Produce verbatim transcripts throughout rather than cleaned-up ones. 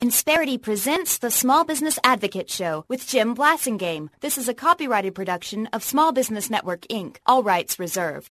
Insperity presents the Small Business Advocate Show with Jim Blasingame. This is a copyrighted production of Small Business Network, Incorporated. All rights reserved.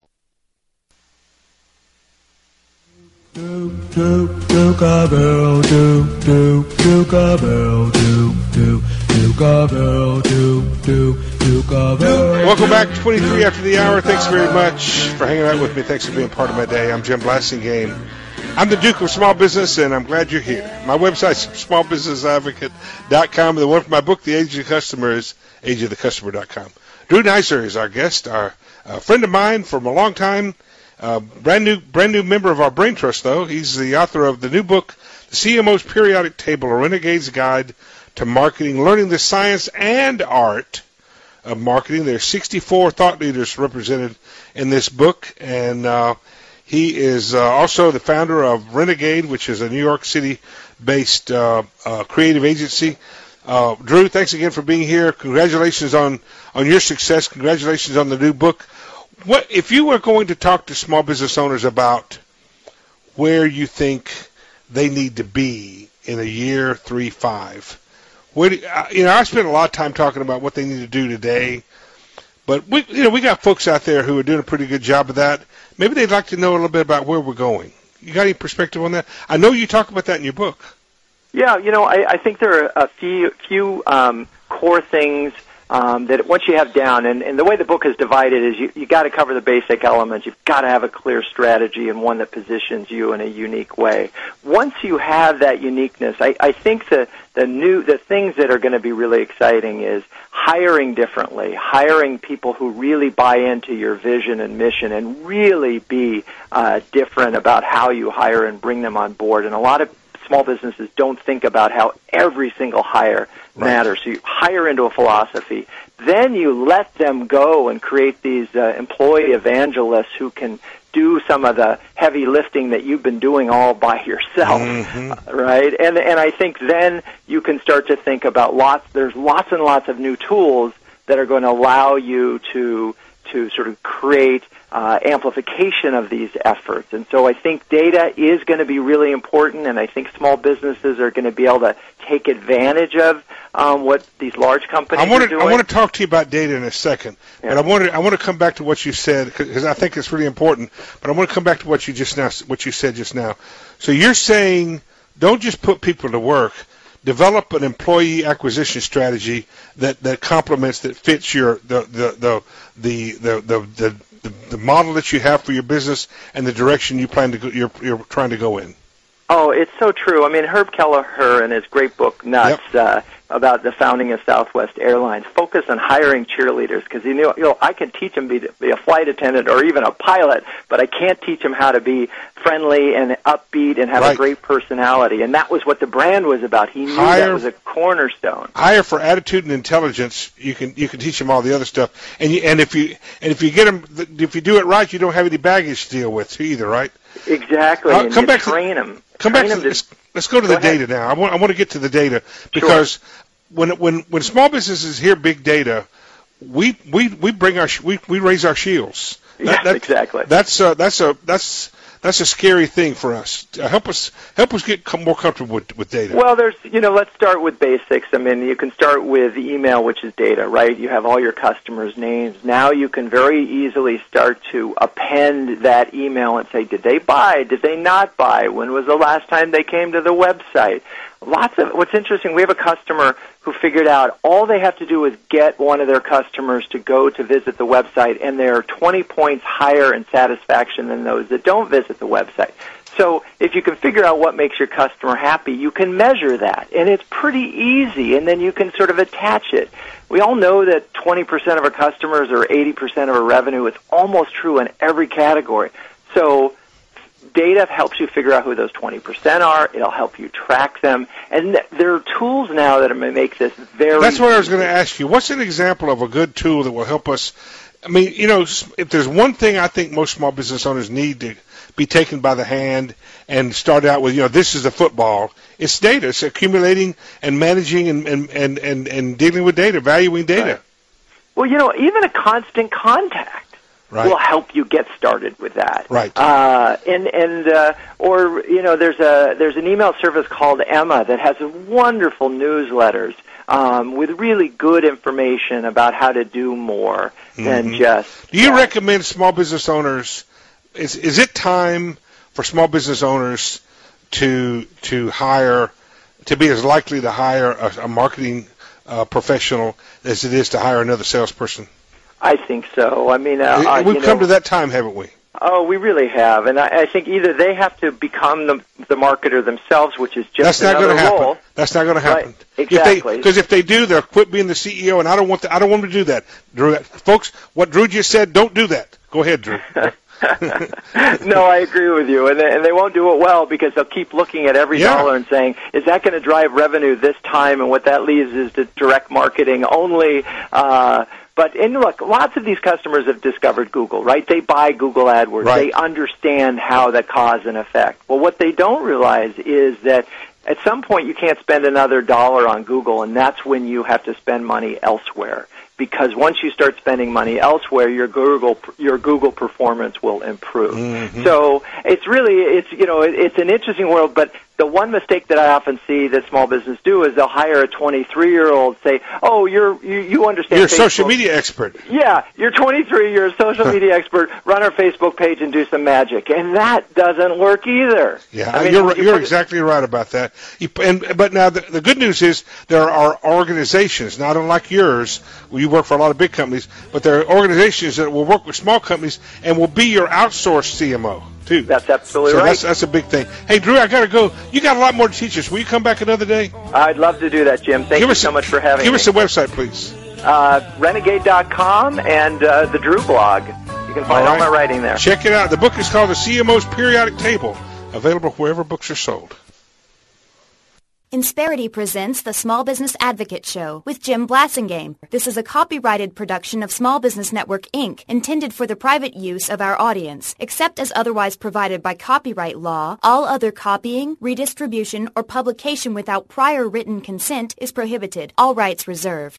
Do do do cabell do do do cabell do do do cabell do do do cabell. Welcome back, twenty-three after the hour. Thanks very much for hanging out with me. Thanks for being part of my day. I'm Jim Blasingame. I'm the Duke of Small Business, and I'm glad you're here. My website's small business advocate dot com. The one for my book, The Age of the Customer, is age of the customer dot com. Drew Neisser is our guest, our uh, friend of mine from a long time. Uh, brand new brand new member of our Brain Trust, though. He's the author of the new book, The C M O's Periodic Table, A Renegade's Guide to Marketing, Learning the Science and Art of Marketing. There's sixty-four thought leaders represented in this book, and uh, he is uh, also the founder of Renegade, which is a New York City-based uh, uh, creative agency. Uh, Drew, thanks again for being here. Congratulations on, on your success. Congratulations on the new book. What if you were going to talk to small business owners about where you think they need to be in a year, three, five? Where do, uh, you know, I spent a lot of time talking about what they need to do today, but we, you know, we got folks out there who are doing a pretty good job of that. Maybe they'd like to know a little bit about where we're going. You got any perspective on that? I know you talk about that in your book. Yeah, you know, I, I think there are a few few um, core things Um, that once you have down, and, and the way the book is divided is you, you got to cover the basic elements. You've got to have a clear strategy and one that positions you in a unique way. Once you have that uniqueness, I, I think the the new the things that are going to be really exciting is hiring differently, hiring people who really buy into your vision and mission, and really be uh, different about how you hire and bring them on board. And a lot of small businesses don't think about how every single hire matters. So you hire into a philosophy. Then you let them go and create these uh, employee evangelists who can do some of the heavy lifting that you've been doing all by yourself, mm-hmm. right? And and I think then you can start to think about lots. There's lots and lots of new tools that are going to allow you to to sort of create uh, amplification of these efforts. And so I think data is going to be really important, and I think small businesses are going to be able to take advantage of um, what these large companies I want to, are doing. I want to talk to you about data in a second, yeah. but I want to I want to come back to what you said, because I think it's really important. But I want to come back to what you just now what you said just now. So you're saying don't just put people to work. Develop an employee acquisition strategy that, that complements, that fits your the the the the the, the, the, the, the model that you have for your business and the direction you plan to go, you're you're trying to go in. Oh, it's so true. I mean, Herb Kelleher in his great book Nuts yep. uh, about the founding of Southwest Airlines focused on hiring cheerleaders, because he knew, you know, I can teach them to be, be a flight attendant or even a pilot, but I can't teach them how to be friendly and upbeat and have right. a great personality. And that was what the brand was about. He knew hire, that was a cornerstone. Hire for attitude and intelligence. You can you can teach them all the other stuff. And you, and if you and if you get them, if you do it right, you don't have any baggage to deal with either, right? Exactly. Uh, and come you back train to, them. Come train back to, to let's, let's go to the ahead. data now. I want I want to get to the data because sure. when when when small businesses hear big data, we we we bring our we we raise our shields. That, yeah, that, exactly. That's uh, that's a that's that's a scary thing for us. Uh, help us help us get com- more comfortable with, with data. Well, there's you know let's start with basics. I mean, you can start with email, which is data, right? You have all your customers' names. Now you can very easily start to append that email and say, did they buy? Did they not buy? When was the last time they came to the website? Lots of what's interesting, we have a customer who figured out all they have to do is get one of their customers to go to visit the website, and they're twenty points higher in satisfaction than those that don't visit the website. So if you can figure out what makes your customer happy, you can measure that, and it's pretty easy, and then you can sort of attach it. We all know that twenty percent of our customers are eighty percent of our revenue. It's almost true in every category. So data helps you figure out who those twenty percent are. It'll help you track them. And th- there are tools now that are going to make this very That's what easy. I was going to ask you. What's an example of a good tool that will help us? I mean, you know, if there's one thing I think most small business owners need to be taken by the hand and start out with, you know, this is a football, it's data. It's accumulating and managing and, and, and, and, and dealing with data, valuing data. Right. Well, you know, even a constant contact. Right. will help you get started with that. Right. Uh, and and uh, or you know, there's a there's an email service called Emma that has wonderful newsletters um, with really good information about how to do more mm-hmm. than just. Do you that. recommend small business owners? Is is it time for small business owners to to hire to be as likely to hire a, a marketing uh, professional as it is to hire another salesperson? I think so. I mean, uh, we've you come know, to that time, haven't we? Oh, we really have, and I, I think either they have to become the, the marketer themselves, which is just That's not another going to happen. role. That's not going to happen. Right. Exactly. Because if, if they do, they'll quit being the C E O, and I don't want to, I don't want them to do that. Drew, folks, what Drew just said, don't do that. Go ahead, Drew. No, I agree with you, and they, and they won't do it well because they'll keep looking at every Yeah. dollar and saying, "Is that going to drive revenue this time?" And what that leaves is to direct marketing only. Uh, But, and look, lots of these customers have discovered Google, right? They buy Google AdWords. Right. They understand how that cause and effect. Well, what they don't realize is that at some point you can't spend another dollar on Google, and that's when you have to spend money elsewhere. Because once you start spending money elsewhere, your Google your Google performance will improve. Mm-hmm. So it's really it's you know it, it's an interesting world. But the one mistake that I often see that small business do is they'll hire a twenty-three year old, say, "Oh, you're you, you understand." You're a Facebook. social media expert. Yeah, you're twenty-three. You're a social media expert. Run our Facebook page and do some magic, and that doesn't work either. Yeah, I mean, you're you you're put- exactly right about that. You, and but now the, the good news is there are organizations, not unlike yours. You work for a lot of big companies, but there are organizations that will work with small companies and will be your outsourced C M O too. That's absolutely so right. That's that's a big thing. Hey, Drew, I gotta go. You got a lot more to teach us. Will you come back another day? I'd love to do that, Jim. Thank give you us, so much for having give me. Give us the website, please. Uh, renegade dot com and uh, the Drew blog. You can find all, all right. my writing there. Check it out. The book is called The C M O's Periodic Table, available wherever books are sold. Insperity presents the Small Business Advocate Show with Jim Blasingame. This is a copyrighted production of Small Business Network, Incorporated, intended for the private use of our audience. Except as otherwise provided by copyright law, all other copying, redistribution, or publication without prior written consent is prohibited. All rights reserved.